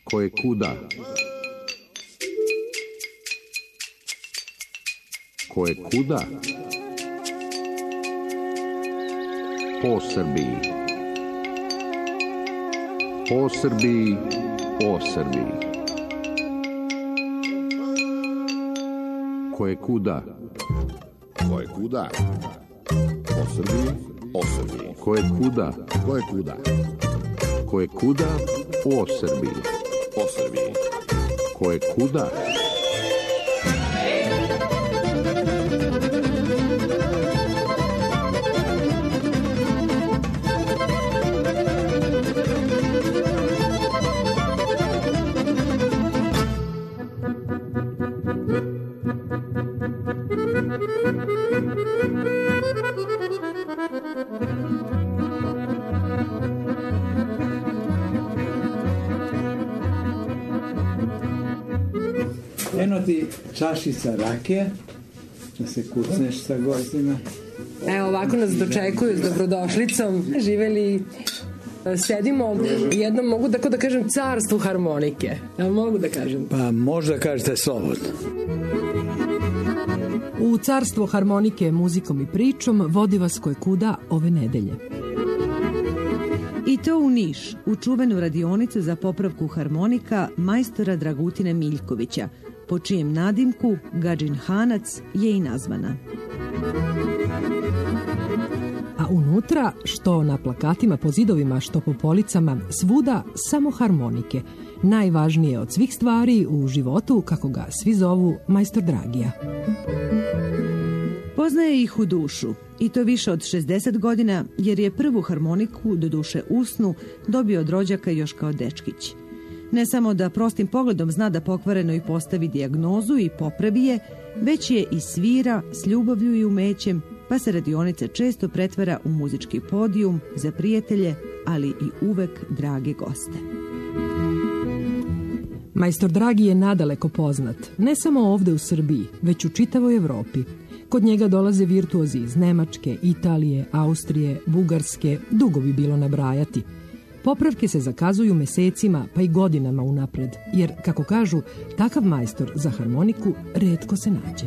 Koje kuda? Koje kuda? Po Srbiji. Po Srbiji, o Srbiji. Koje kuda? Koje kuda? Po Srbiji, o Srbiji. Koje kuda? Koje kuda? Koje kuda? O Srbiji. O Srbiji. Koje kuda? Eno ti čašica rakije, da se kucneš sa gostima. Evo, ovako nas dočekuju s dobrodošlicom. Živeli, sedimo u jednom, mogu da kažem, carstvu harmonike. Jel mogu da kažem? Pa možda kažete slobodno. U carstvo harmonike muzikom i pričom vodi vas koje kuda ove nedelje. I to u Niš, u čuvenu radionicu za popravku harmonika majstora Dragutine Miljkovića, po čijem nadimku Gadžin Hanac je i nazvana. A unutra, što na plakatima po zidovima, što po policama, svuda samo harmonike. Najvažnije od svih stvari u životu, kako ga svi zovu, majstor Dragija. Poznaje ih u dušu, i to više od 60 godina, jer je prvu harmoniku, doduše usnu, dobio od rođaka još kao dečkić. Ne samo da prostim pogledom zna da pokvarenoj postavi dijagnozu i popravi je, već je i svira s ljubavlju i umećem, pa se radionica često pretvara u muzički podijum za prijatelje, ali i uvek drage goste. Majstor Dragi je nadaleko poznat, ne samo ovde u Srbiji, već u čitavoj Evropi. Kod njega dolaze virtuozi iz Nemačke, Italije, Austrije, Bugarske, dugo bi bilo nabrajati. Popravke se zakazuju mesecima pa i godinama unapred, jer, kako kažu, takav majstor za harmoniku retko se nađe.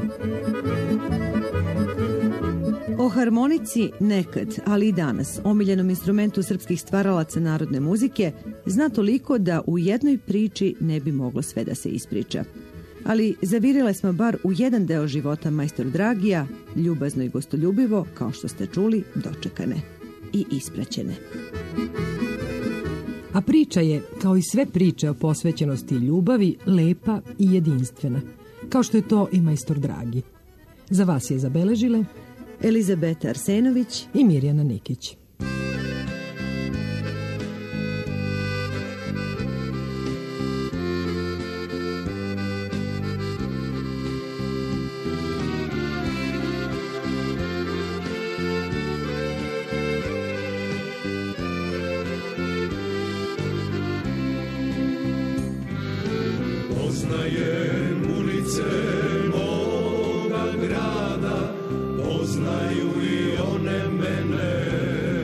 O harmonici nekad, ali i danas, omiljenom instrumentu srpskih stvaralaca narodne muzike, zna toliko da u jednoj priči ne bi moglo sve da se ispriča. Ali zavirile smo bar u jedan deo života majstor Dragija, ljubazno i gostoljubivo, kao što ste čuli, dočekane i ispraćene. A priča je, kao i sve priče o posvećenosti i ljubavi, lepa i jedinstvena, kao što je to i majstor Dragi. Za vas je zabeležile Elizabeta Arsenović i Mirjana Nikić. Poznajem ulice moga grada, poznaju i one mene.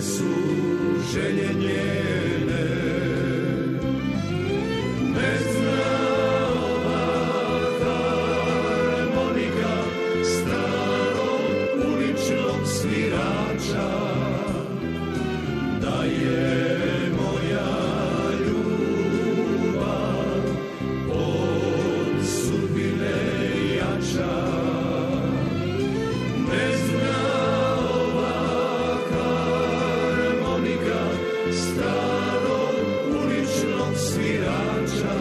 su želje njene. Ne zna ova harmonika starog uličnog svirača da je moja ljubav od sudbine jača. Ne zna ova harmonika starog uličnog svirača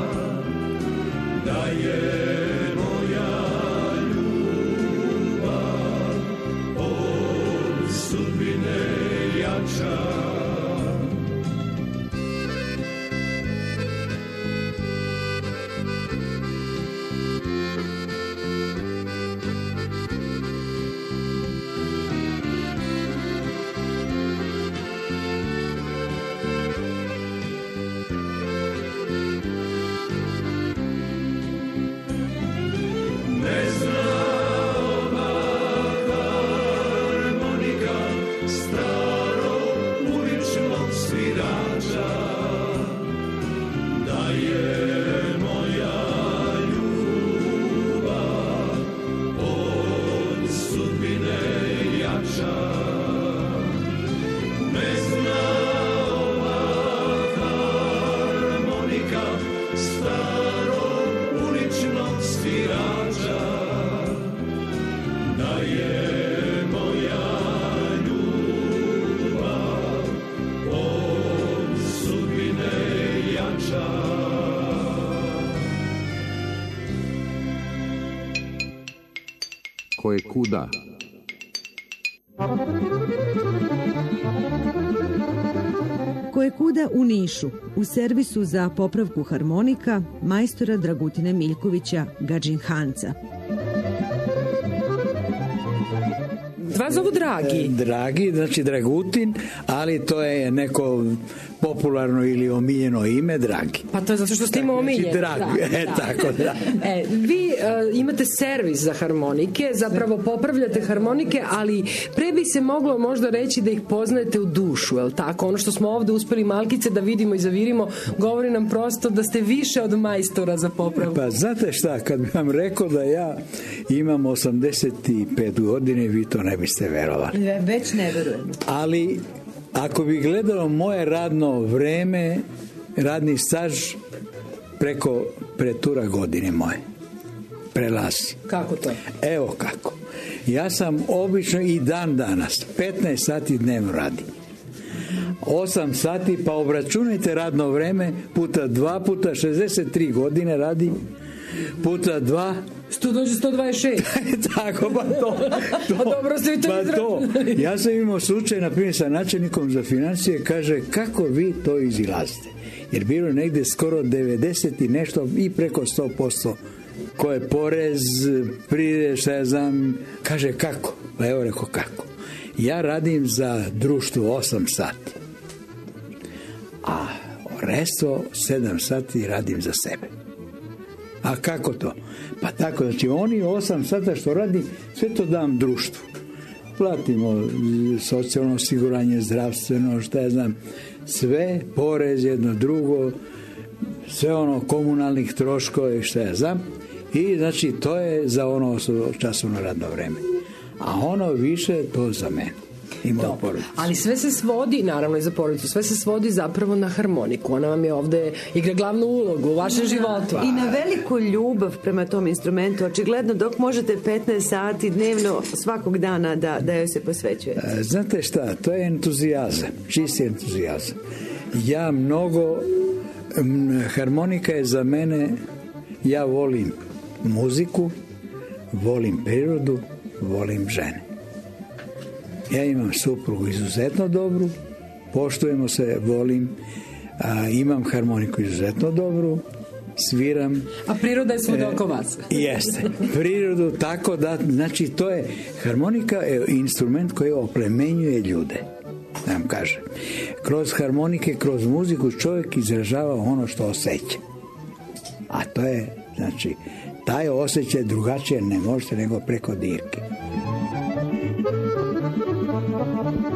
da je moja ljubav od sudbine jača. Ne zna ova harmonika starog uličnog svirača da je moja ljubav od sudbine jača. Ne zna ova harmonika starog uličnog svirača da je moja ljubav od sudbine jača. Koje kuda. Koje kuda u Nišu, u servisu za popravku harmonika majstora Dragutina Miljkovića Gadžin-Hanca. Vas zovu Dragi. Dragi, znači Dragutin, ali to je neko popularno ili omiljeno ime, Dragi. Pa to je zato što ste ima omiljen. Dragi, tako da. Vi imate servis za harmonike, zapravo popravljate harmonike, ali pre bi se moglo možda reći da ih poznajete u dušu, je li tako? Ono što smo ovde uspeli malkice da vidimo i zavirimo, govori nam prosto da ste više od majstora za popravku. Pa znate šta, kad bi vam rekao da ja imam 85 godine, vi to ne biste verovali. Već ne verujem. Ali ako bi gledalo moje radno vreme, radni staž preko pretura godine moje prelazi. Kako to? Evo kako. Ja sam obično i dan danas 15 sati dnevno radim. 8 sati, pa obračunajte radno vreme puta 2 puta 63 godine radim, puta 2 To dođe 126. Tako, pa to. Pa dobro ste vi to izračunali. Ja sam imao slučaj, na primjer, sa načelnikom za financije, kaže, kako vi to izilazite? Jer bilo je negde skoro 90 i nešto i preko 100%. Ko je porez, prirez, šta ja znam, kaže, kako? Pa evo rekao, kako? Ja radim za društvo 8 sati. A resto 7 sati radim za sebe. A kako to? Pa tako, znači oni 8 sata što radi, sve to dam društvu. Platimo socijalno osiguranje, zdravstveno, šta ja znam, sve, porez, jedno drugo, sve ono komunalnih troškova i šta ja znam. I znači to je za ono časovno radno vreme. A ono više to za mene. Ali sve se svodi, naravno i za porodicu, sve se svodi zapravo na harmoniku. Ona vam je ovde igra glavnu ulogu u vašem životu. I na veliku ljubav prema tom instrumentu. Očigledno dok možete 15 sati dnevno svakog dana da joj se posvećujete. Znate šta, to je entuzijazam, čisti entuzijazam. Ja mnogo, harmonika je za mene, ja volim muziku, volim prirodu, volim žene. Ja imam suprugu izuzetno dobru, poštujemo se, volim, imam harmoniku izuzetno dobru, sviram. A priroda je svud oko vas. Jeste, prirodu tako da, znači to je, harmonika je instrument koji oplemenjuje ljude, da vam kažem. Kroz harmonike, kroz muziku čovjek izražava ono što osjeća. A to je, znači, taj osjećaj drugačije ne možete nego preko dirke.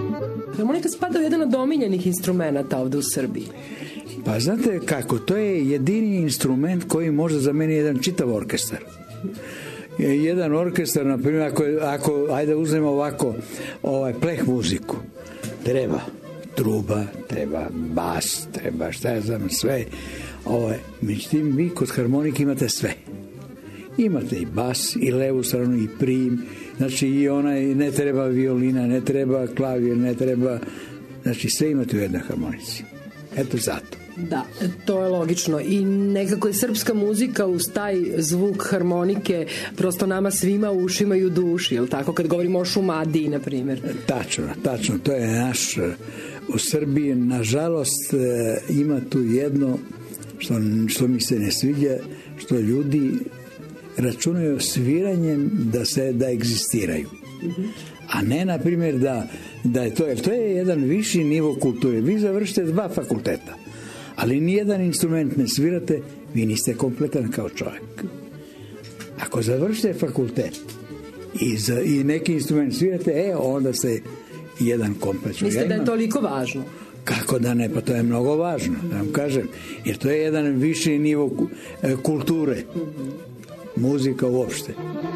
Harmonika spada u jedan od omiljenih instrumenta ovde u Srbiji. Pa znate kako, to je jedini instrument koji može zameniti jedan čitav orkestar. Jedan orkestar, na primjer, ako ajde uzmemo ovako pleh muziku, treba truba, treba bas, treba šta ja znam, sve. Međutim, vi kod harmonike imate sve. Imate i bas, i levu stranu, i prim, znači i onaj, ne treba violina, ne treba klavir, ne treba, znači sve imate u jednoj harmonici. Eto zato. Da, to je logično i nekako je srpska muzika uz taj zvuk harmonike prosto nama svima u ušima i u duši, jel tako, kad govorimo o Šumadiji, na primjer. Tačno, to je naš, u Srbiji, nažalost, ima tu jedno što mi se ne sviđa, što ljudi računaju sviranjem da egzistiraju. A ne, na primjer, da je to, jer to je jedan viši nivo kulture. Vi završite 2 fakulteta, ali nijedan instrument ne svirate, vi niste kompletan kao čovjek. Ako završite fakultet i neki instrument svirate, onda ste jedan komplet. Mislite da je toliko važno? Kako da ne, pa to je mnogo važno, da vam kažem, jer to je jedan viši nivo kulture, muzika uopšte.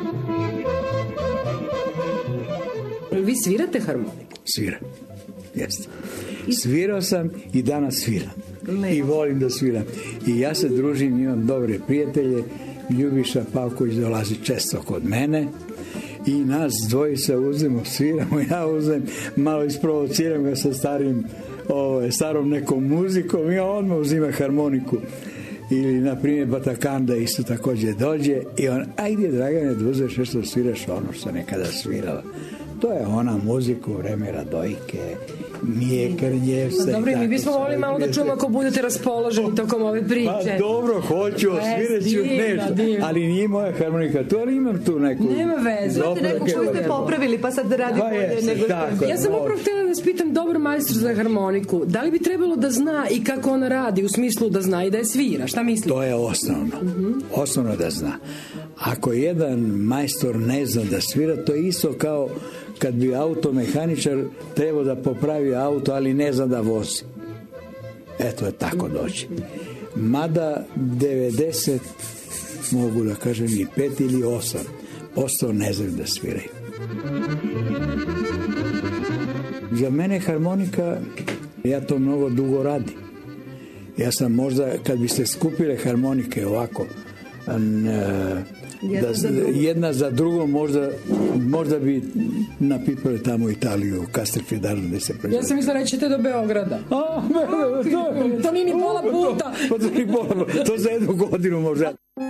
Vi svirate harmoniku? Sviram, jeste. Svirao sam i danas sviram. I volim da sviram. I ja se družim, imam dobre prijatelje. Ljubiša Pavković dolazi često kod mene i nas dvojica uzmemo, sviramo. Ja uzmem, malo isprovociram ga sa starom nekom muzikom i on odmah uzima harmoniku. Ili, na primjer, Batakanda isto također dođe i on, ajde Dragane, da uzmeš nešto da sviraš ono što nekada svirala. To je ona muzika u vreme Radojke, Mije Krnjevca. Dobro, i mi bismo volili malo da čujemo ako budete raspoloženi tokom ove priče. Pa dobro, hoću, osvirat ću nešto. Ali nije moja harmonika tu, ali imam tu neku. Nema veze. Znate, nekog što ste popravili, pa sad radi bolje nego što. Ja sam upravo htjela da vas pitam, dobro majstor za harmoniku, da li bi trebalo da zna i kako ona radi, u smislu da zna i da je svira? Šta mislite? To je osnovno. Osnovno da zna. Ako jedan majstor ne zna da svira, to je isto kao kad bi automehaničar trebao da popravi auto, ali ne zna da vozi. Eto je tako doći. Mada 90, mogu da kažem i 5 ili 8% ne znaju da sviraju. Za mene harmonika, ja to mnogo dugo radim. Ja sam možda, kad biste skupile harmonike ovako, jedna za drugom, možda bi napipali tamo Italiju, Castelfidardo gde se proizvode. Ja sam mislila rećete do Beograda. To nije ni pola puta. To za 1 godinu možda.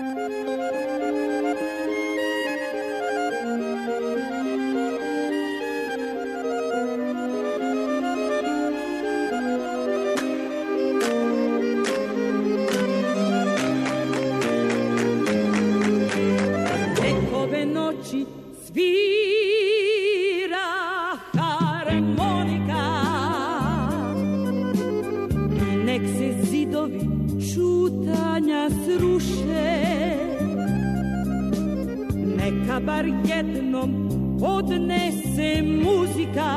Bar jednom odnese muzika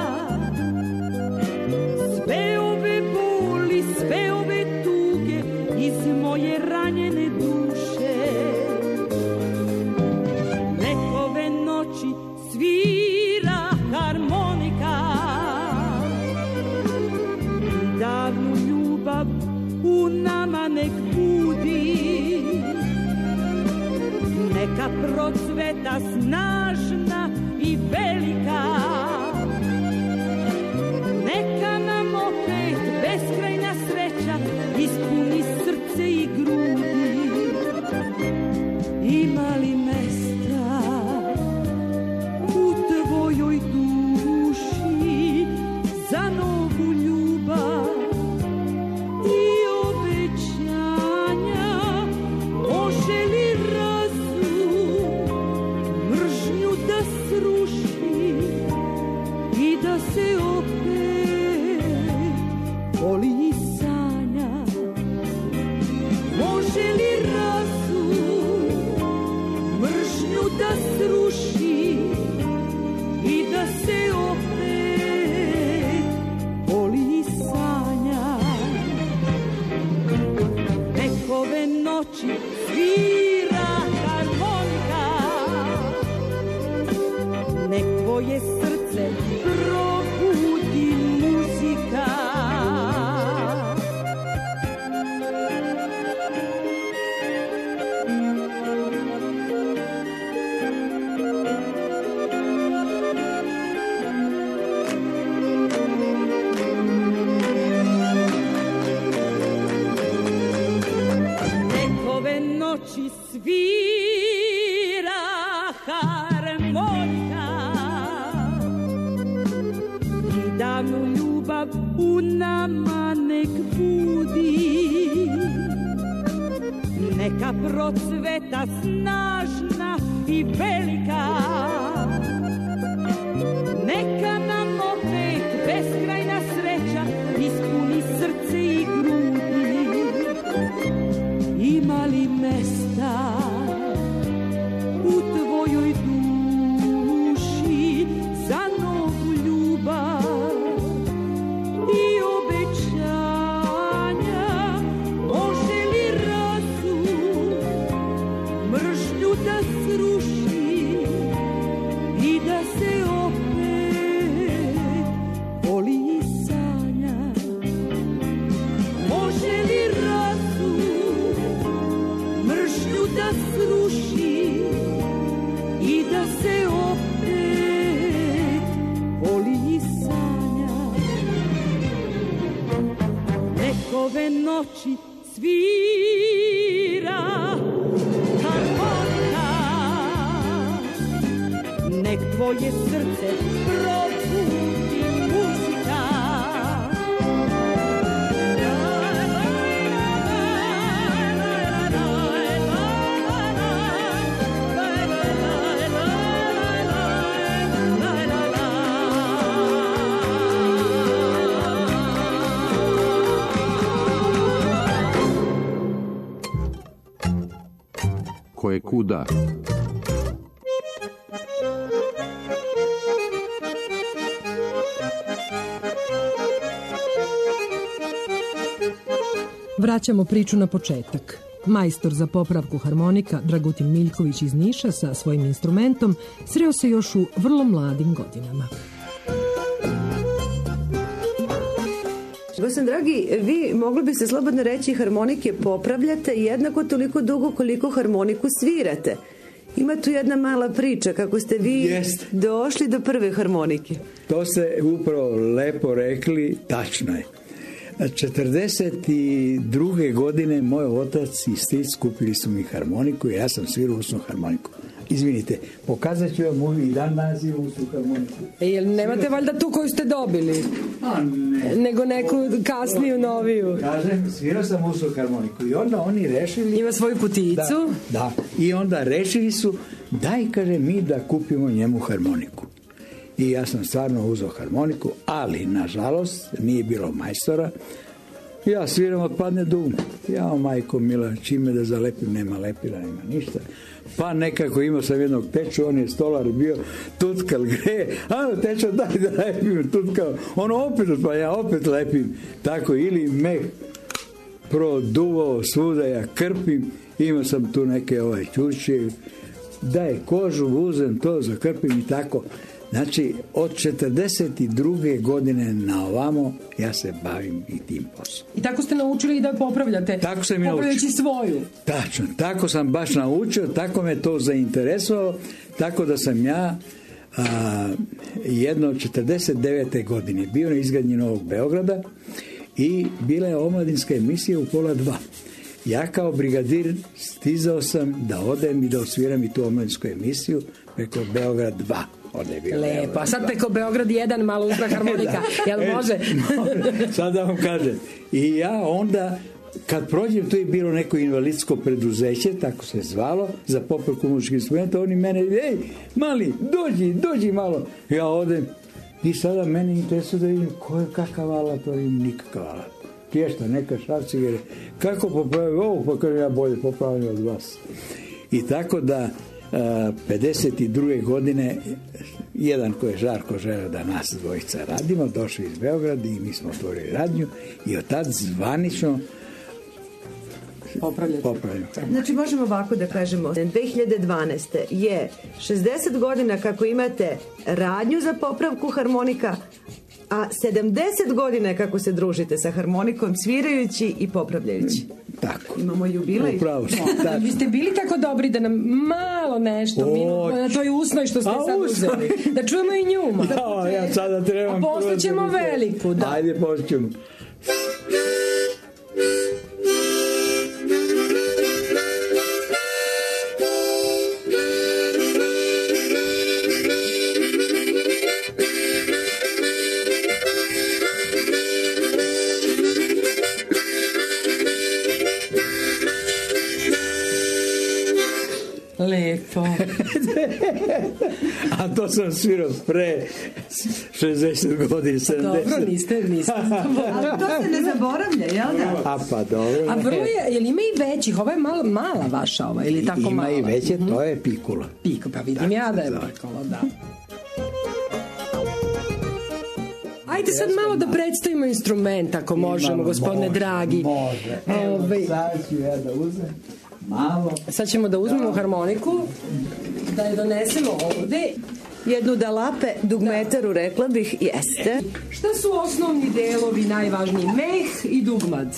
sve ove boli, sve ove tuge iz moje ranjene duše. Nek ove noći svira harmonika i davnu ljubav u nama nek budi. Neka procveta snažna i velika, neka nam opet beskrajna sreća ispuni srce i grudi. Ima li mesta u tvojoj duši za novu ljubav i obećanja? Može li mržnju da sruši? ljubav u nama nek budi. Neka procveta snažna i velika. Neka nam opet beskrajna sreća ispuni srce i grudi. Ima li mesta u tvojoj duši za novu ljubav i obećanja? Može li razum mržnju da sruši i da se opet voli i sanja? Može li razum mržnju da sruši i da se opet voli i sanja? Nek ove noći svira harmonika, nek tvoje srce probudi muzika. Koje kuda. Vraćamo priču na početak. Majstor za popravku harmonika Dragutin Miljković iz Niša sa svojim instrumentom sreo se još u vrlo mladim godinama. Gospodin dragi, vi mogli biste slobodno reći harmonike popravljate jednako toliko dugo koliko harmoniku svirate. Ima tu jedna mala priča kako ste vi došli do prve harmonike. To ste upravo lepo rekli, tačno je. 42. godine moj otac i stric kupili su mi harmoniku i ja sam svirao usnu harmoniku. Izvinite, pokazat ću vam i dan naziv usnu harmoniku. Jel nemate valjda tu koju ste dobili? A ne. Nego neku kasniju, noviju. Kažem, svirao sam usnu harmoniku i onda oni rešili... Ima svoju kutijicu? Da. I onda rešili su, daj, kaže, mi da kupimo njemu harmoniku. I ja sam stvarno uzeo harmoniku, ali, nažalost, nije bilo majstora. Ja sviram od padne dugme. Ja, majko mila, čime da zalepim, nema lepila, nema ništa. Pa nekako imao sam jednog teču, on je stolar bio, tutkal greje, a tečo daj da lepim, tutkal. Ono opet, pa ja opet lepim. Tako, ili me produvao svuda, ja krpim, imao sam tu neke čučije, daj kožu, uzem to, zakrpim i tako. Znači, od 42. godine na ovamo ja se bavim i tim poslom. I tako ste naučili i da popravljate? Tako sam popravljajući svoju? Tačno, tako sam baš naučio, tako me to zainteresovalo, tako da sam ja jedno 49. godine bio na izgradnji Novog Beograda i bila je omladinska emisija u 1:30. Ja kao brigadir stizao sam da odem i da osviram i tu omladinsku emisiju preko Beograd 2. Lepo, a sad preko Beograd 1 malo usna harmonika, jel može? Sad da vam kažem. I ja onda, kad prođem, tu je bilo neko invalidsko preduzeće, tako se zvalo, za popravku muzičkih instrumenta, oni mene, ej, mali, dođi malo. Ja odem i sada mene interesuje da vidim kakav alat, to im nikakav alat. Tješta, neka šrafcigere, kako popravim ovo, pa kažem ja bolje popravim od vas. I tako da 52. godine jedan koji je Žarko želeo da nas dvojica radimo, došli iz Beograda i mi smo otvorili radnju i od tad zvanično popravljamo. Znači možemo ovako da kažemo, 2012. je 60 godina kako imate radnju za popravku harmonika, a 70 godina kako se družite sa harmonikom, svirajući i popravljajući. Tako. Imamo jubilej. Upravo ste. Vi ste bili tako dobri da nam malo nešto na toj usnoj što ste sad uzeli. Da čujemo i nju. Ja sada trebam. A postaćemo veliku. Da. Ajde, postaćemo. lepo. A to sam svirao pre 60 godina, 70. Dobro, niste Ali to se ne zaboravlja, jel da? A pa dobro. A vrlo je, jel ima i većih? Ova je mala vaša ova, ili tako mala? Ima i veće, to je pikula. Pa vidim ja da je pikula, da. Ajde sad malo da predstavimo instrument, ako možemo, gospodine dragi. Može. Sad ću ja da uzem malo. Sad ćemo da uzmemo harmoniku, da je donesemo ovde. Jednu dalape, dugmetaru, rekla bih, jeste. Šta su osnovni delovi najvažniji? Meh i dugmad.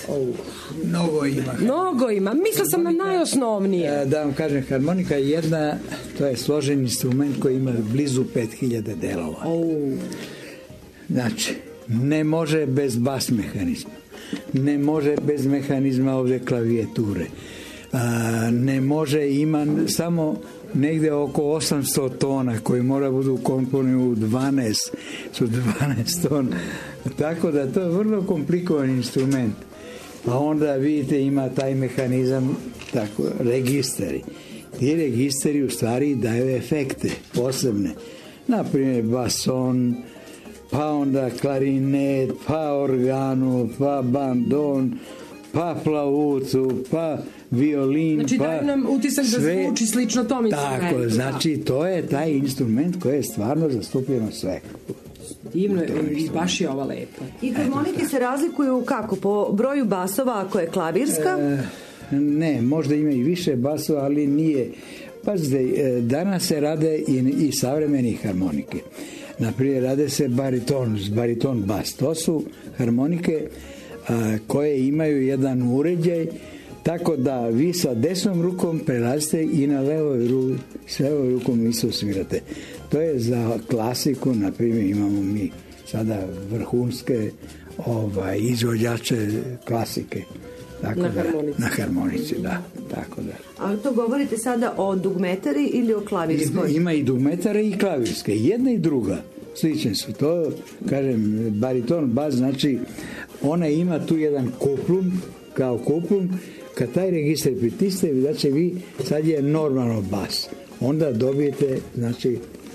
Mnogo ima. Mislila sam na najosnovnije. Da vam kažem, harmonika je jedna, to je složen instrument koji ima blizu 5000 delova. Znači, ne može bez bas mehanizma. Ne može bez mehanizma ovde klavijature. Ne može, ima samo negde oko 800 tona koji mora budu ukomponovani u 12 tona. Tako da to je vrlo komplikovan instrument. Pa onda vidite ima taj mehanizam, tako, registeri. Ti registeri u stvari daju efekte posebne. Naprimjer bason, pa onda klarinet, pa organu, pa bandon, pa flautu, pa violin, znači, pa daju nam utisak da zvuči slično tom instrumentu. Tako, znači to je taj instrument koji je stvarno zastupljeno sve. Divno je, baš je ova lepa. I harmonike se razlikuju kako? Po broju basova ako je klavirska? Ne, možda ima i više basova, ali nije. Pazite, danas se rade i savremeni harmonike. Naprimjer, rade se bariton bas. To su harmonike koje imaju jedan uređaj, tako da vi sa desnom rukom prelazite i na levoj rukom isto svirate. To je za klasiku, naprimjer, imamo mi sada vrhunske izvođače klasike. Tako na harmonici, da. Tako da. A to govorite sada o dugmetari ili o klavirskoj? Ima i dugmetare i klavirske. Jedna i druga. Slične su. To, kažem, bariton bas, znači ona ima tu jedan kuplum, kao kuplum. Kad taj registar pritisne, znači vi, sad je normalno bas. Onda dobijete, znači,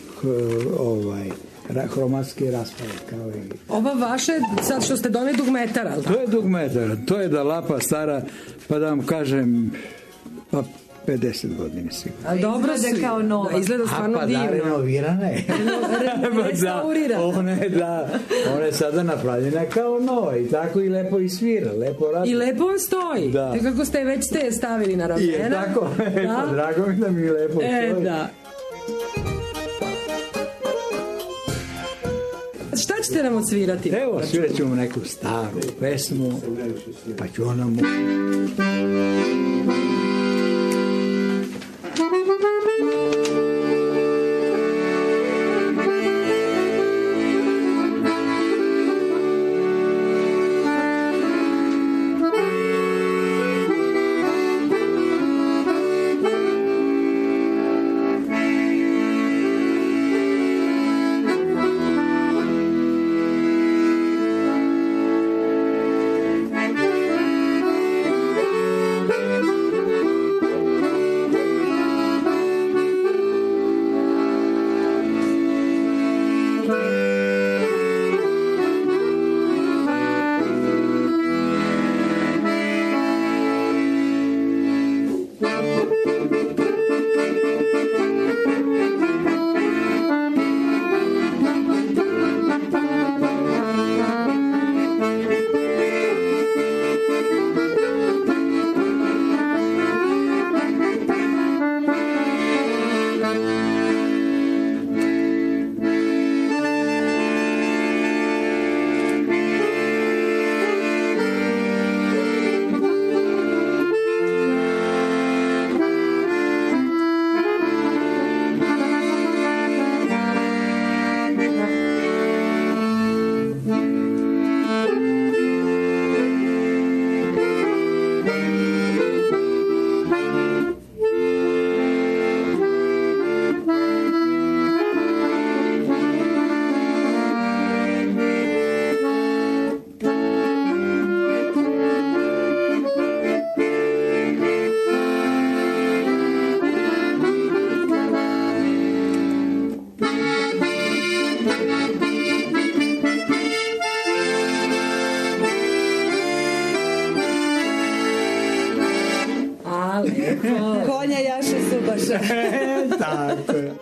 hromatski raspad. Ova vaša, sad što ste doneli dugmetara, to je dugmetara, to je dalapa stara, pa da vam kažem, pa 50 godina sigurno. A dobro se kao nova. Da, izgleda stvarno divno. Pa da, renovirana je. Restaurirana. Ona je sada napravljena kao nova i tako i lepo i svira, lepo radi. I lepo vam stoji. Da. Te kako ste već stavili na ramena. Je tako, da? Drago mi da mi lepo stoji. Da. Šta ćete nam odsvirati? Evo, svirat ćemo neku staru pesmu, pa ću ona mu... duša. Tako je.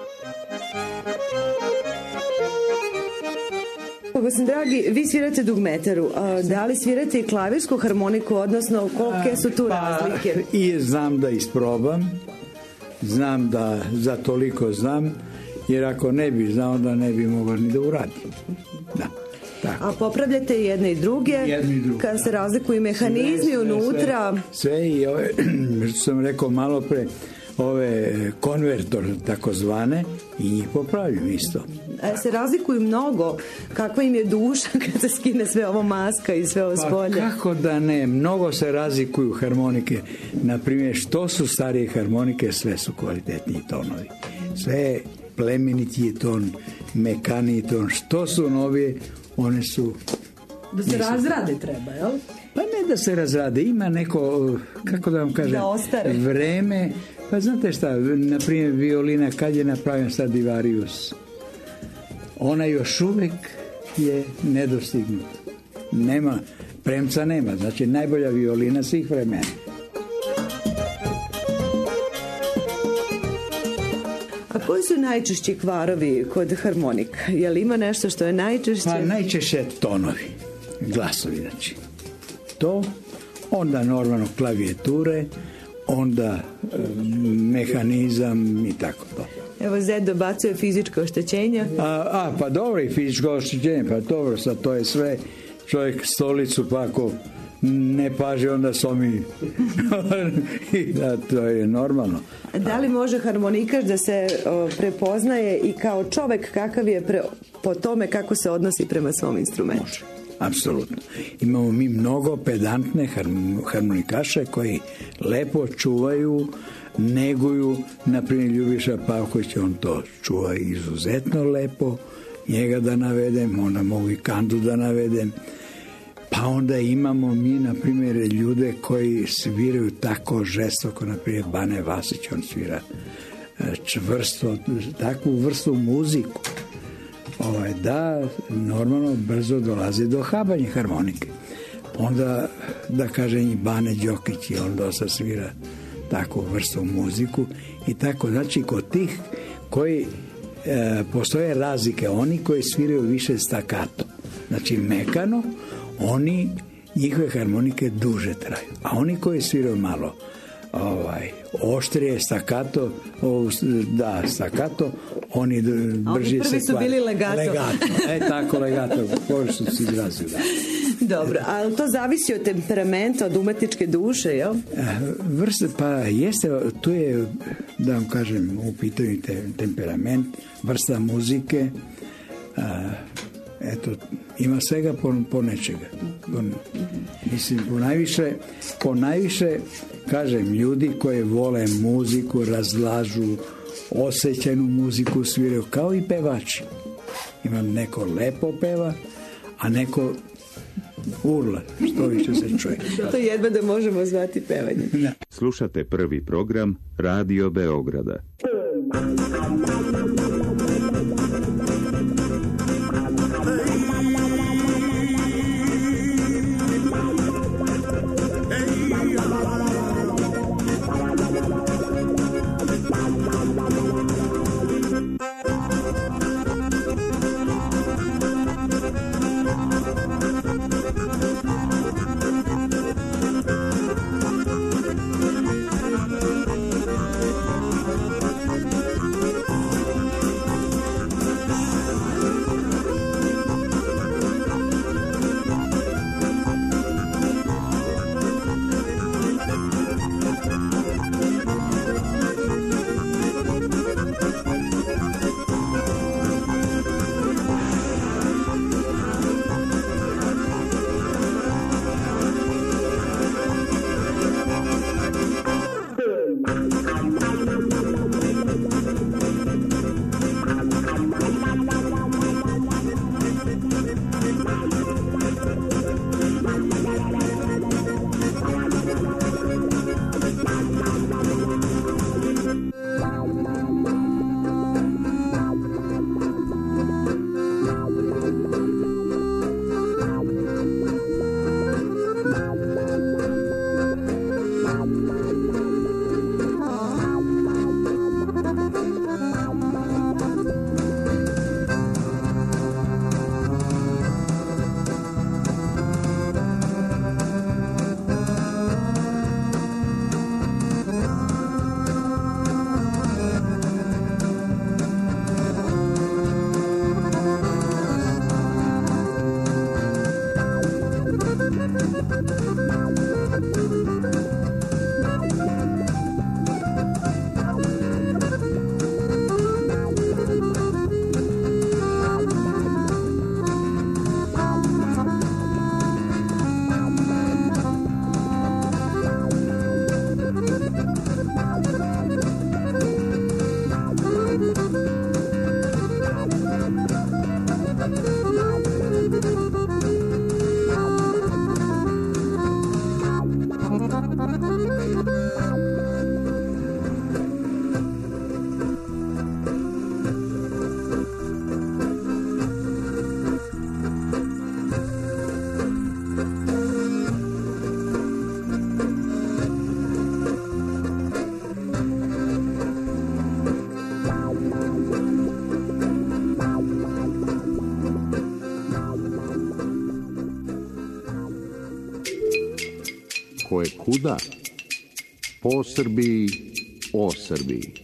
Gospodin dragi, vi svirate dugmetaru. Da li svirate i klavirsku harmoniku, odnosno kolike su tu razlike? I znam da isprobam, znam da za toliko znam, jer ako ne bi znao, onda ne bi mogao ni da uradim. Da. Tako. A popravljate jedne i druge, kada se razlikuju mehanizmi unutra? Sve i ove, što sam rekao malo pre, ove konvertor takozvane, i njih popravljam isto. Se razlikuju mnogo, kakva im je duša kad se skine sve ovo maska i sve ovo spolje? Pa kako da ne, mnogo se razlikuju harmonike. Naprimjer, što su starije harmonike, sve su kvalitetniji tonovi. Sve je plemeniti ton, mekaniji ton. Što su novije, one su... Da se razrade treba, jel? Pa ne da se razrade, ima neko, kako da vam kažem, vreme. Pa znate šta, na primjer violina, kad je napravljen Stradivarius, ona još uvijek je nedostignuta. Nema, premca nema, znači najbolja violina svih vremena. A koji su najčešći kvarovi kod harmonika? Je li ima nešto što je najčešće? Pa najčešće tonovi, glasovi, znači. To, onda normalno klavijature, onda mehanizam i tako to. Evo Zed dobacuje fizičko oštećenja. Pa dobro, i fizičko oštećenje, pa dobro, sad to je sve, čovjek stolicu, pa ako ne paži, onda somi. Da, to je normalno. Da li može harmonikaš da se prepoznaje i kao čovjek kakav je po tome kako se odnosi prema svom instrumentu? Može, apsolutno. Imamo mi mnogo pedantne harmonikaše koji lepo čuvaju, neguju, naprimjer Ljubiša Pavković, on to čuva izuzetno lepo, njega da navedem, onda mogu i Kandu da navedem. Pa onda imamo mi, na primjer, ljude koji sviraju tako žestoko, na primjer Bane Vasić, on svira čvrsto, takvu vrstu muziku. Da, normalno, brzo dolazi do habanja harmonike. Onda, da kažem, i Bane Đokić, on dosta svira takvu vrstu muziku i tako. Znači, kod tih koji postoje razlike, oni koji sviraju više stakato, znači mekano, njihove harmonike duže traju. A oni koji sviraju malo oštrije, stakato, oni brži se prvi su bili legato. Tako, legato, koji su se izrazili. Dobro, ali to zavisi od temperamenta, od umetničke duše, jel? Pa jeste, tu je, da vam kažem, u pitanju temperament, vrsta muzike, eto, ima svega po nečega. Mislim, po najviše, kažem, ljudi koji vole muziku, razlažu, osjećajnu muziku sviraju, kao i pevači. Imam neko lepo peva, a neko urla, što više se čuje. To jedva da možemo zvati pevanjem. Slušate prvi program Radio Beograda. Koje kuda? Po Srbiji, o Srbiji.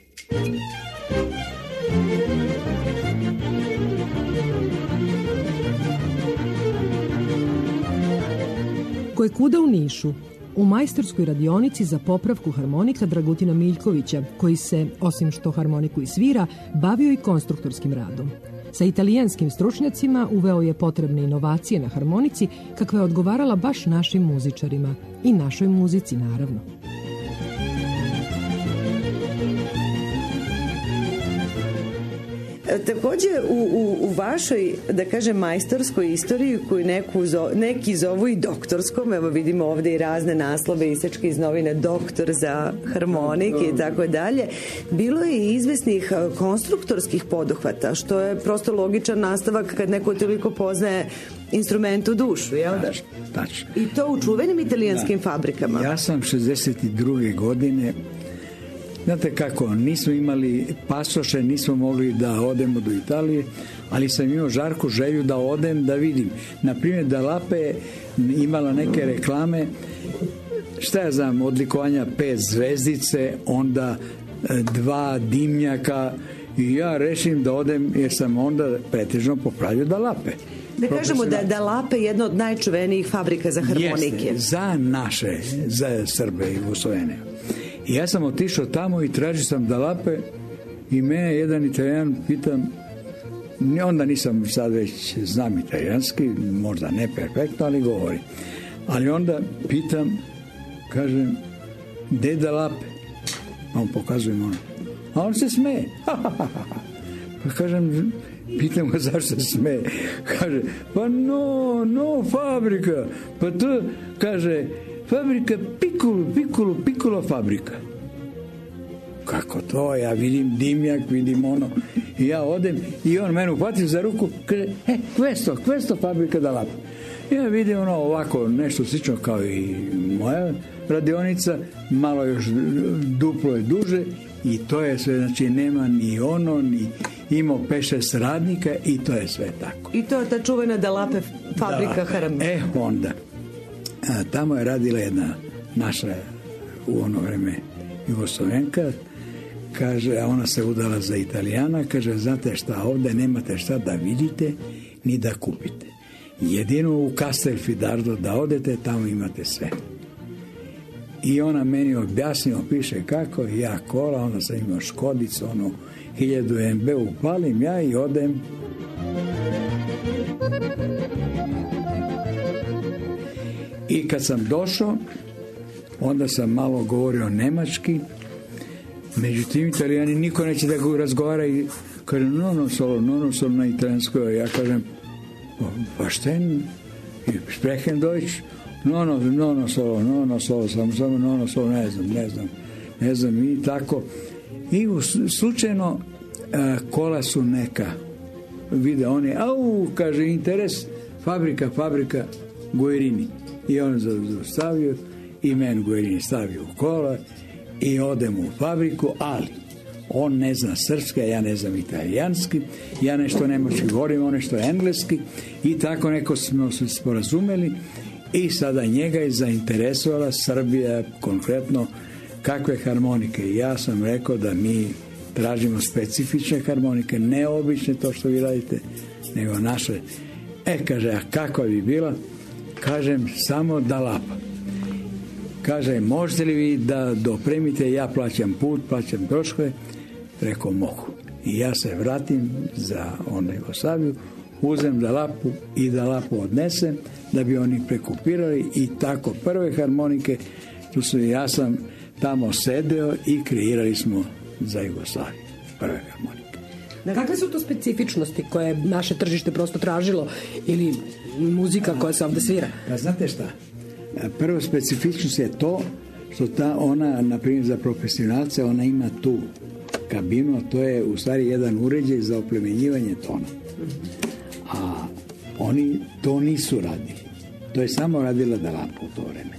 Koje kuda u Nišu, u majstorskoj radionici za popravku harmonika Dragutina Miljkovića, koji se, osim što harmoniku i svira, bavio i konstruktorskim radom. Sa italijanskim stručnjacima uveo je potrebne inovacije na harmonici kakva je odgovarala baš našim muzičarima i našoj muzici, naravno. Također u vašoj, da kažem, majstorskoj istoriji koju neki zovu i doktorskom, evo vidimo ovdje i razne naslove isečke iz novine, doktor za harmonike i tako dalje, bilo je i izvesnih konstruktorskih poduhvata, što je prosto logičan nastavak kad neko toliko poznaje instrumentu dušu, jel da? Tačno. I to u čuvenim italijanskim fabrikama. Ja sam 62. godine, znate kako, nismo imali pasoše, nismo mogli da odemo do Italije, ali sam imao žarku želju da odem, da vidim. Naprimjer, da Lape imala neke reklame, šta ja znam, odlikovanja 5 zvezdice, onda 2 dimnjaka, i ja rešim da odem, jer sam onda pretežno popravio da Lape. Da kažemo da Lape je jedna od najčuvenijih fabrika za harmonike. Jeste, za naše, za Srbe i Jugoslovene. I ja sam otišao tamo i tražio sam da Lape i mene jedan Italijan pitam, onda nisam sad već znam italijanski, možda ne perfektno, ali govori. Ali onda pitam, kažem, gde da Lape? A on pokazuje ono. A on se smeje. Pa kažem, pitam ga zašto se smeje. Kaže, pa no, fabrika. Pa to, kaže, fabrika Piccolo fabrika. Kako to? Ja vidim dimnjak, vidim ono. I ja odem i on mene uhvati za ruku, kaže, questo fabrika da Lape. Ja vidim ono ovako, nešto slično kao i moja radionica, malo još duplo je duže i to je sve, znači nema ni ono, ni imao 5-6 radnika i to je sve tako. I to je ta čuvena da Lape fabrika harmonike. Onda. Tamo je radila jedna naša u ono vreme Jugoslovenka, kaže, a ona se udala za Italijana, kaže, znate šta, ovdje nemate šta da vidite ni da kupite. Jedino u Castelfidardo da odete, tamo imate sve. I ona meni objasnila, piše kako, ja kola, onda sam imao Škodicu, 1000 MB, upalim ja i odem. I kad sam došao, onda sam malo govorio nemački, međutim Italijani niko neće da ga razgovara i kaže no solo na italijanskoj, ja kažem verstehen, sprechen Deutsch, no solo, samo no solo, ne znam i tako. I slučajno kola su neka, vide oni, kaže interes, fabrika Guerini. I on stavio i meni Guerini stavio u kola i odem u fabriku, ali on ne zna srpski, ja ne znam italijanski, ja nešto nemački govorim, on nešto engleski i tako neko smo se sporazumeli i sada njega je zainteresovala Srbija, konkretno kakve harmonike. I ja sam rekao da mi tražimo specifične harmonike, ne obične to što vi radite, nego naše. Kaže, a kakva bi bila? kažem samo da lapa. Kaže, možete li vi da dopremite, ja plaćam put, plaćam troškove, rekao mogu. I ja se vratim za onu Jugoslaviju, uzem da lapu i da lapu odnesem, da bi oni prekupirali i tako prve harmonike, ja sam tamo sedeo i kreirali smo za Jugoslaviju prve harmonike. Kakve su to specifičnosti koje je naše tržište prosto tražilo ili muzika koja se ovde svira? Pa znate šta? Prva specifičnost je to što ona, na primjer za profesionalce, ona ima tu kabinu, a to je u stvari jedan uređaj za oplemenjivanje tona. A oni to nisu radili. To je samo radila da lapa u to vreme.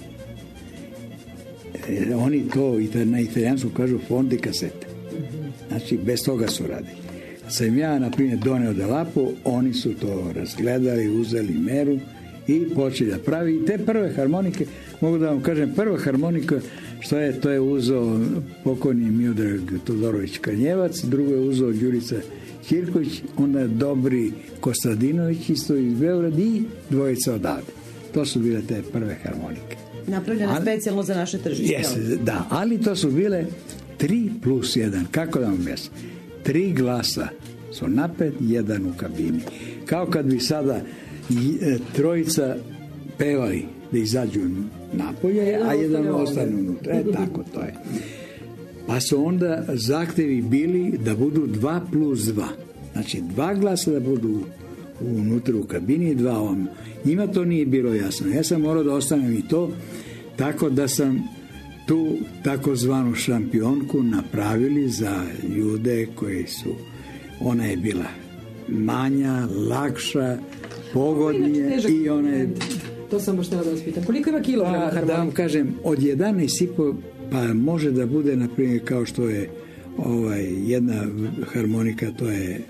Oni to na italijansku kažu fondi kasete. Znači, bez toga su radili. Sam ja, na primjer, doneo da lapu, oni su to razgledali, uzeli meru i počeli da pravi. I te prve harmonike, mogu da vam kažem, prva harmonika, što je, to je uzeo pokojni Miodrag Todorović Kanjevac, drugo je uzeo Đurica Ćirković, onda je Dobri Kostadinović isto iz Beograda i dvojica odavde. To su bile te prve harmonike. Napravljene specijalno za naše tržište. Jeste, da, ali to su bile 3+1. Kako da vam objasnim? 3 glasa su napred, 1 u kabini. Kao kad bi sada trojica pevali da izađu napolje, a jedan ostane unutra. Tako to je. Pa su onda zahtevi bili da budu 2+2. Znači 2 glasa da budu unutra u kabini i 2 ovom. Njima to nije bilo jasno. Ja sam morao da ostanem i to, tako da sam tu takozvanu šampionku napravili za ljude koji su, ona je bila manja, lakša, pogodnije i ona je... To sam baš htjela da vas pitam. Koliko ima kilograma harmonika? Da vam kažem, od 11,5 pa može da bude, na primjer, kao što je jedna harmonika, to je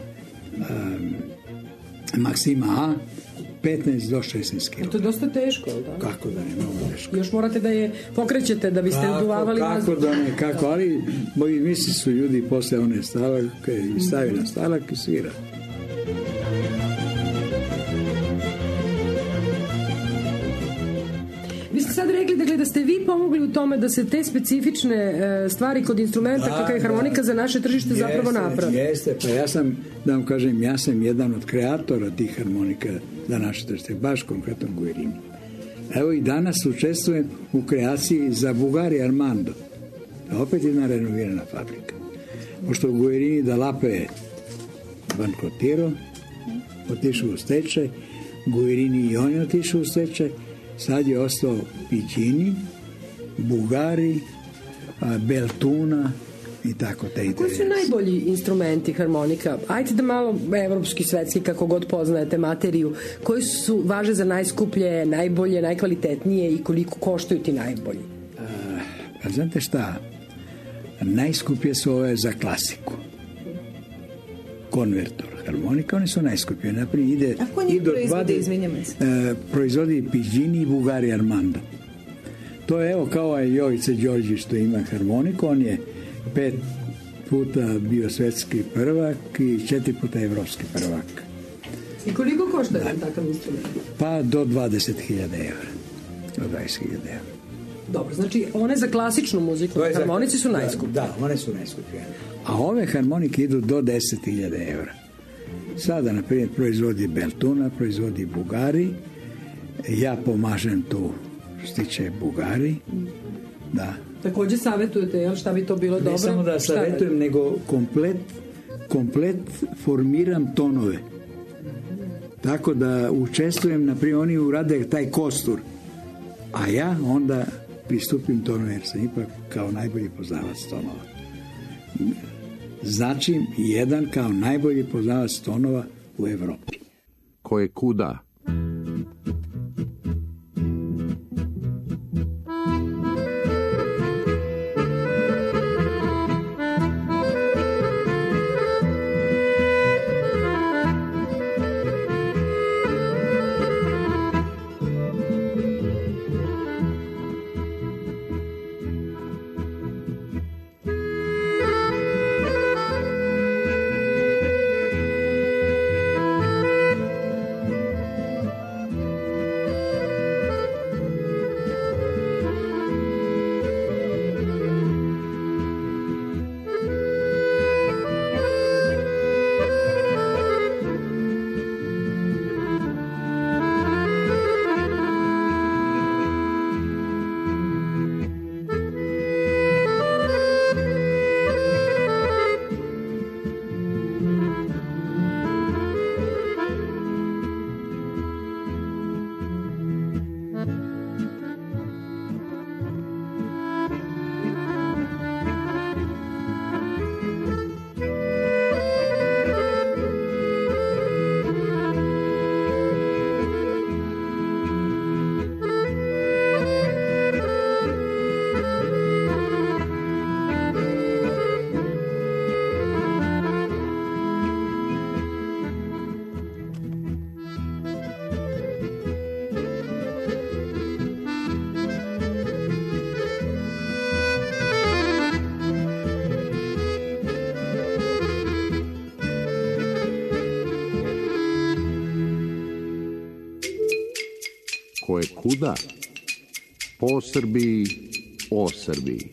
Maksima A, 15 do 16 kg. To je dosta teško, ali da? Kako da ne, mnogo teško. Još morate da je pokrećete da biste uduvavali Kako da ne, kako, ali moji misli su ljudi posle one stalake i stavi na stalak i svira. Vi ste sad rekli dakle, da ste vi pomogli u tome da se te specifične stvari kod instrumenta kakva je harmonika za naše tržište zapravo napravi. Jeste, pa ja sam, da vam kažem, ja sam jedan od kreatora tih harmonika za naše tržište, baš konkretno Guerini. Evo i danas učestvujem u kreaciji za Bugari Armando. Opet jedna renovirana fabrika. Pošto Guerini da Lape je bankrotirao, otišao u stečaj, Guerini i on je otišao u stečaj, sad je ostao Piccini, Bugari, Beltuna i tako te. Koji su najbolji instrumenti harmonika? Ajde da malo evropski, svetski, kako god poznajete materiju. Koji su važe za najskuplje, najbolje, najkvalitetnije i koliko koštaju ti najbolji? Pa znate šta? Najskuplje su ove za klasiku. Konvertor harmonika, oni su najskuplje. Naprijed a ko njih proizvodi, izvinjamo se? Proizvodi Piccini i Bugari Armando. To je evo kao Jovica Đorđić što ima harmoniku, on je 5 puta bio svetski prvak i 4 puta evropski prvak. I koliko košta jedan takav instrument? Pa do 20.000 evra. Do 20.000 evra. Dobro, znači one za klasičnu muziku harmonici su najskuplje. Da, one su najskuplje. A ove harmonike idu do 10.000 evra. Sada, na primjer, proizvodi Beltuna, proizvodi Bugari. Ja pomažem tu što tiče Bugari. Da. Takođe savjetujete, jel, šta bi to bilo dobro? Ne samo da savjetujem, nego komplet formiram tonove. Tako da učestvujem, na primjer, oni urade taj kostur, a ja onda pristupim tonu, jer sam ipak kao najbolji poznavac tonova. Značim jedan kao najbolji poznavac tonova u Evropi. Ko je kuda? kuda? Po Srbiji, o Srbiji.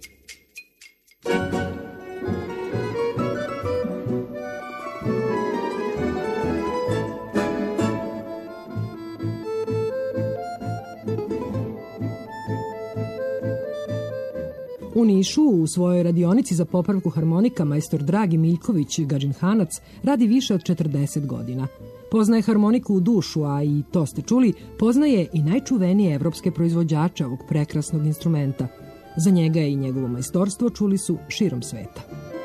U Nišu u svojoj radionici za popravku harmonika majstor Dragi Miljković Gadžinhanac radi više od 40 godina. Poznaje harmoniku u dušu, a i to ste čuli, poznaje i najčuvenije evropske proizvođače ovog prekrasnog instrumenta. Za njega i njegovo majstorstvo čuli su širom sveta.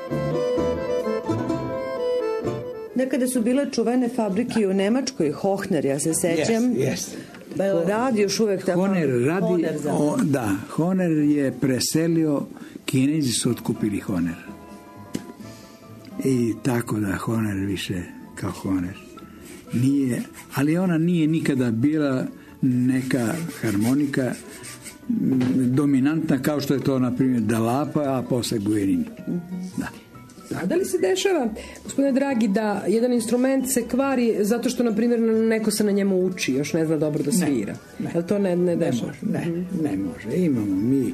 Nekada su bile čuvene fabrike u Nemačkoj, Hohner, ja se sećam. Jeste. Radi još uvek tako. Hohner je preselio, Kinezi su otkupili Hohner. I tako da Hohner više kao Hohner nije, ali ona nije nikada bila neka harmonika dominantna kao što je to, na primjer, Dalapa, a posle Guerini. Da. A da li se dešava, gospodine Dragi, da jedan instrument se kvari zato što, na primjer, neko se na njemu uči, još ne zna dobro da svira? Je li to ne dešava? Ne može. Imamo mi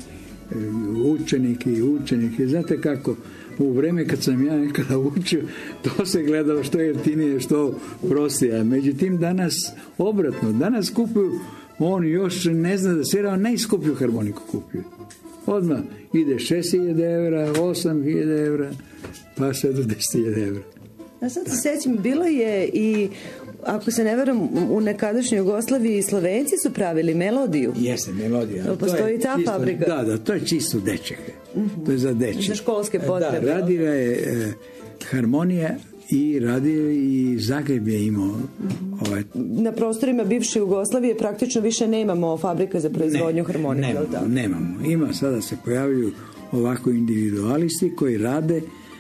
učenike. Znate kako, u vreme kad sam ja nekada učio, to se gledalo što je jeftinije, što prostije. Međutim, danas obratno. Danas kupuju, on još ne zna da svira, on najskuplju harmoniku kupio. Odmah ide 6.000 evra, 8.000 evra, pa sve do 10.000 evra. A sad se sećam, bilo je i, ako se ne veram, u nekadašnjoj Jugoslaviji Slovenci su pravili melodiju. Jeste, melodija. Postoji ta fabrika. Da, to je čisto dečeke. To je za dečeke. Za školske potrebe. Da, radila je harmonija i radio i Zagreb je imao. Na prostorima bivše Jugoslavije praktično više nemamo fabrika za proizvodnju harmonika. Nemamo. Ima, sada se pojavljuju ovako individualisti koji rade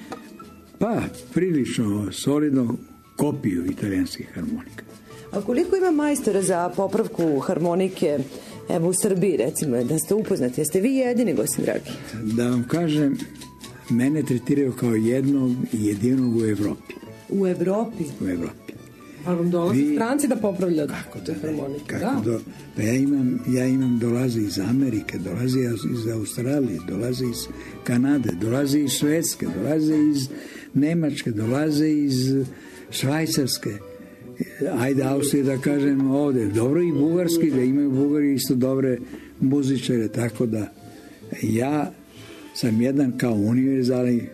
prilično solidno kopiju italijanskih harmonika. A koliko ima majstora za popravku harmonike, evo u Srbiji recimo, da ste upoznati? Jeste vi jedini, gospodin Dragi? Da vam kažem, mene tretiraju kao jednog i jedinog u Evropi. U Evropi? U Evropi. Ali vam dolaze stranci da popravljaju te harmonike? Ja imam, dolaze iz Amerike, dolaze iz Australije, dolaze iz Kanade, dolaze iz Švedske, dolaze iz Nemačke, dolaze iz Švajcarske, ajde Austrije da kažem ovde, dobro i bugarski, da imaju Bugari isto dobre muzičare, tako da ja sam jedan kao univerzalni,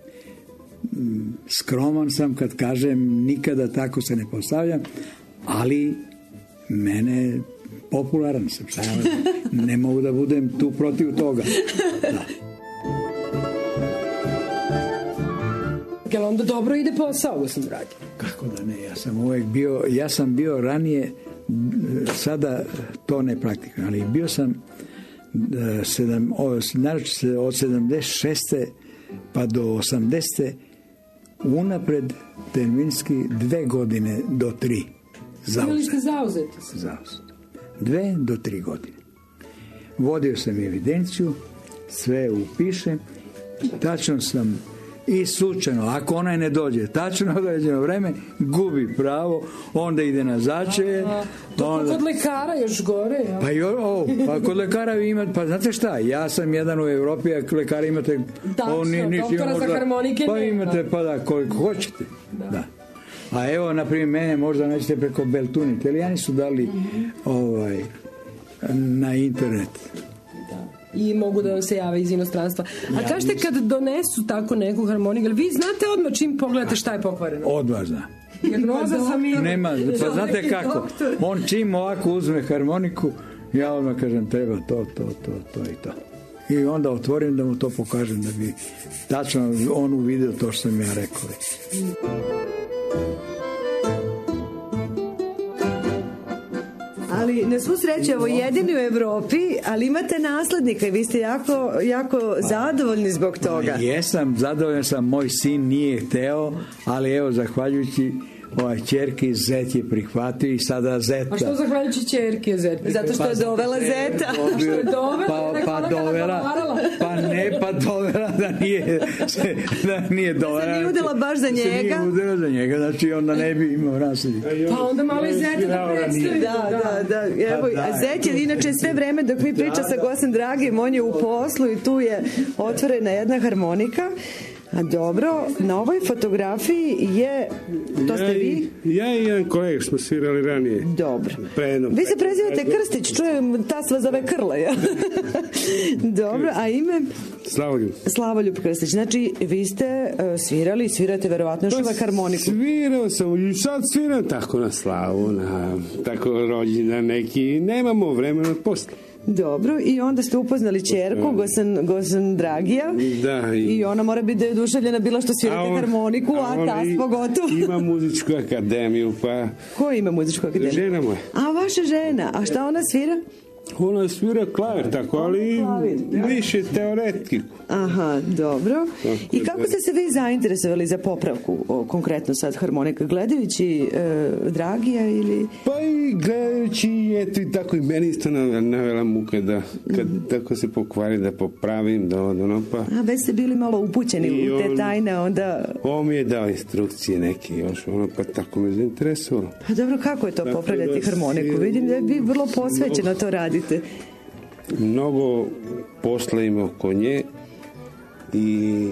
skroman sam kad kažem, nikada tako se ne postavljam, ali mene popularan sam, ne mogu da budem tu protiv toga. Da. Jel onda dobro ide posao, gospodin Dragi? Kako da ne, ja sam bio ranije, sada to ne praktikujem, ali bio sam od 76. pa do 80. unapred terminski 2 godine do 3. Bili ste zauzeti? Zauzeti. 2 do 3 godine. Vodio sam evidenciju, sve upišem, tačno sam i slučajno, ako onaj ne dođe tačno određeno vreme, gubi pravo, onda ide na začelje. To kod lekara još gore. Ja. Pa kod lekara vi imate, pa znate šta, ja sam jedan u Evropi, a lekara imate doktora za harmonike. Pa imate, koliko hoćete. Da. A evo, na primjer, mene možda nađete preko Beltuni. Italijani su dali na internet. I mogu da vam se jave iz inostranstva. A kažete kad donesu tako neku harmoniku, vi znate odmah čim pogledate šta je pokvareno? Odmah zna. Dijagnoza sam i... Nema, pa znate kako, on čim ovako uzme harmoniku, ja odmah kažem treba to i to. I onda otvorim da mu to pokažem da bi tačno on uvidio to što sam ja rekao. Ali na svu sreću, evo jedini u Evropi, ali imate naslednika i vi ste jako zadovoljni zbog toga. Jesam, zadovoljan sam, moj sin nije hteo, ali evo, zahvaljujući ćerki zet je prihvatio i sada zeta. A što zahvaljujući ćerki je zet? Zato što je dovela zeta. A što je dovela? Pa dovela da nije dovela. Se nije udela baš za njega. Se nije udela za njega, znači onda ne bi imao nasljednje. Pa onda malo i zeta da predstavi. Da. Evo, zet je inače sve vreme dok mi priča sa Gosen Dragim, on je u poslu i tu je otvorena jedna harmonika. A dobro, na ovoj fotografiji je, to ste vi? Ja i jedan kolega smo svirali ranije. Dobro. Vi se prezivate Krstić, čujem, tas vas zove Krla, ja? Dobro, a ime? Slavoljub Krstić. Znači, vi ste svirali i svirate verovatno još uvek harmoniku. Svirao sam i sad sviram tako na slavu, na tako rođendan neki, nemamo vremena posle. Dobro, i onda ste upoznali ćerku, Gosen Dragija. Da. I ona mora biti da je oduševljena bila što svirate harmoniku, a tas pogotovo. Ima muzičku akademiju, pa... Ko ima muzičku akademiju? Žena moja. A vaša žena, a šta ona svira? Ona svira klavir, tako, ali više teoretiku. Aha, dobro. I kako ste se vi zainteresovali za popravku, konkretno sad harmonika, gledajući Dragija ili... Pa i gledajući, eto i tako i meni isto navela muka da kad tako se pokvari da popravim, da ono pa... A već ste bili malo upućeni u te tajne, onda... On mi je dao instrukcije neke još, ono pa tako me zainteresovalo. Pa dobro, kako je to popravljati harmoniku? Vidim da vi vrlo posvećeno to radite. Mnogo posla ima oko nje i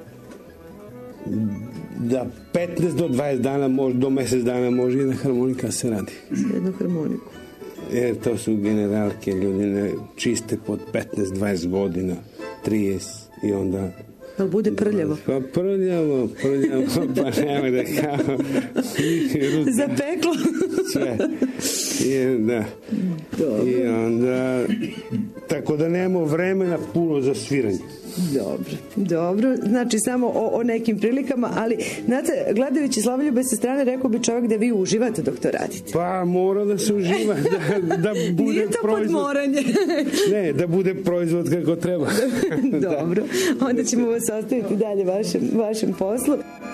da 15 do 20 dana, do mjesec dana može jedna harmonika se radi. Jednu harmoniku. Jer to su generalke, ljudi čiste pod 15-20 godina, 30 i onda... Ali bude prljavo? Pa prljavo, pa nema da kao... Zapeklo? Sve. Da. I onda... Tako da nemamo vremena puno za sviranje. Dobro. Znači samo o nekim prilikama, ali znate, gledajući Slavoljube sa strane, rekao bi čovjek da vi uživate dok to radite. Pa mora da se uživa, da bude nije to proizvod. podmoranje. Ne, da bude proizvod kako treba. Dobro, onda ćemo vas ostaviti dalje vašem poslu.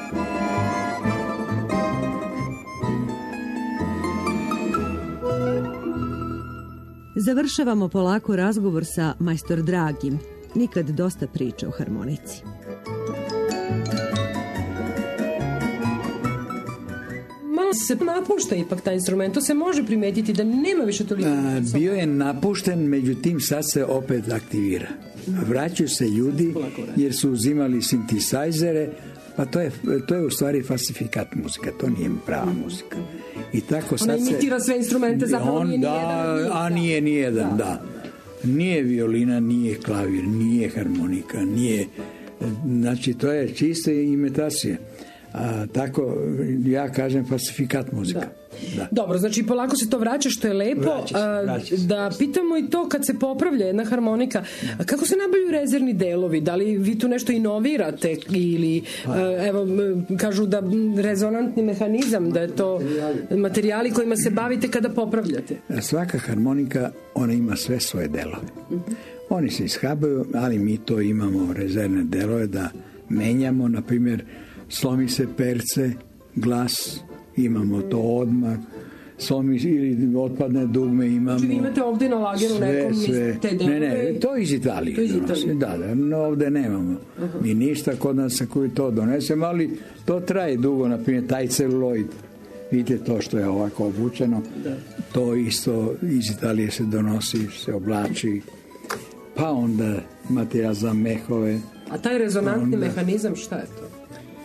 Završavamo polako razgovor sa majstor Dragim. Nikad dosta priča o harmonici. Malo se napušta ipak taj instrument. To se može primetiti da nema više toliko. Bio je napušten, međutim sad se opet aktivira. Vraćaju se ljudi jer su uzimali sintisajzere, pa to je u stvari falsifikat muzika, to nije prava muzika. I tako sad ona imitira sve instrumente, zapravo nije nijedan. A nije nijedan, da. Nije violina, nije klavir, nije harmonika, nije... Znači, to je čista imitacija. Tako, ja kažem, falsifikat muzika. Da. Dobro, znači polako se to vraća, što je lepo. Vraća se. Da pitamo i to kad se popravlja jedna harmonika, kako se nabavljaju rezervni delovi? Da li vi tu nešto inovirate ili evo, kažu da rezonantni mehanizam, da je to materijali kojima se bavite kada popravljate? Svaka harmonika, ona ima sve svoje delove. Oni se ishabaju, ali mi to imamo rezervne delove da menjamo, na primjer, slomi se perce, glas, imamo to odmah, slomi ili otpadne dugme imamo. Znači vi imate ovdje na lageru nekom te delove? Ne, to iz Italije. Da, ovdje nemamo. Mi ništa kod nas koji to donesemo, ali to traje dugo, na primjer, taj celuloid. Vidite to što je ovako obučeno, to isto iz Italije se donosi, se oblači, pa onda materijal za mehove. A taj rezonantni mehanizam, šta je to?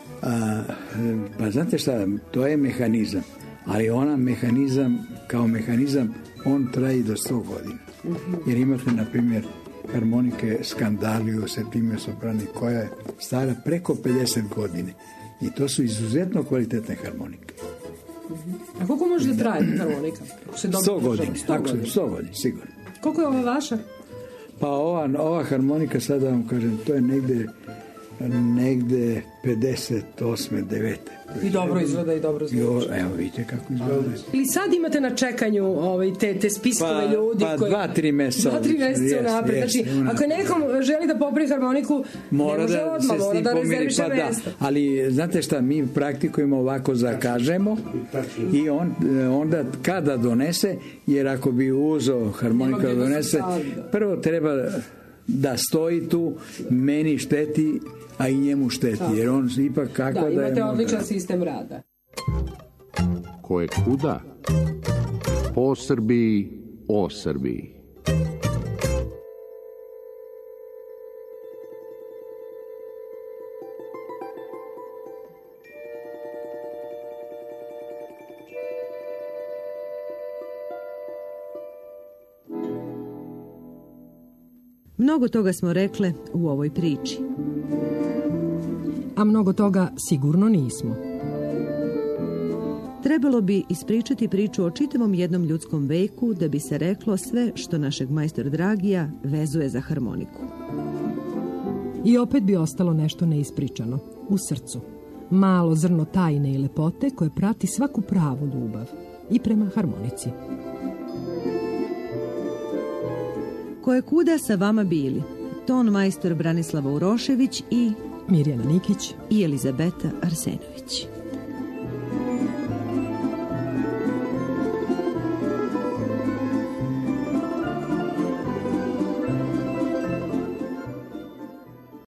Pa znate šta, to je mehanizam, ali ona mehanizam, kao mehanizam, on traji do 100 godina. Jer imate, na primjer, harmonike Skandaliju, Septimio Soprani, koja je stara preko 50 godine. I to su izuzetno kvalitetne harmonike. A koliko može da traje harmonika? 100 godina, 100 godina, sigurno. Koliko je ova vaša? Pa ova harmonika, sada vam kažem, to je negde negde 58. 9. I dobro izgleda i dobro zvuči. Evo vidite kako izgleda. Ili sad imate na čekanju te spiskove ljudi pa 2-3 meseca. 2-3 meseca napred. Znači, ako je nekom želi da popravi harmoniku, mora ne može da odmah, mora da rezerviše mesto. Ali znate šta, mi praktikujemo ovako, zakažemo i onda kada donese, jer ako bi uzeo harmonika da donese, prvo treba da stoji tu, meni šteti, a i njemu šteti, jer on ipak kako da je... Da, imate odličan sistem rada. Ko je kuda? Po Srbiji, o Srbiji. Mnogo toga smo rekle u ovoj priči. A mnogo toga sigurno nismo. Trebalo bi ispričati priču o čitavom jednom ljudskom veku da bi se reklo sve što našeg majstor Dragija vezuje za harmoniku. I opet bi ostalo nešto neispričano, u srcu. Malo zrno tajne i lepote koje prati svaku pravu ljubav i prema harmonici. Koje kuda sa vama bili? Ton majstor Branislava Urošević i Mirjana Nikić i Elizabeta Arsenović.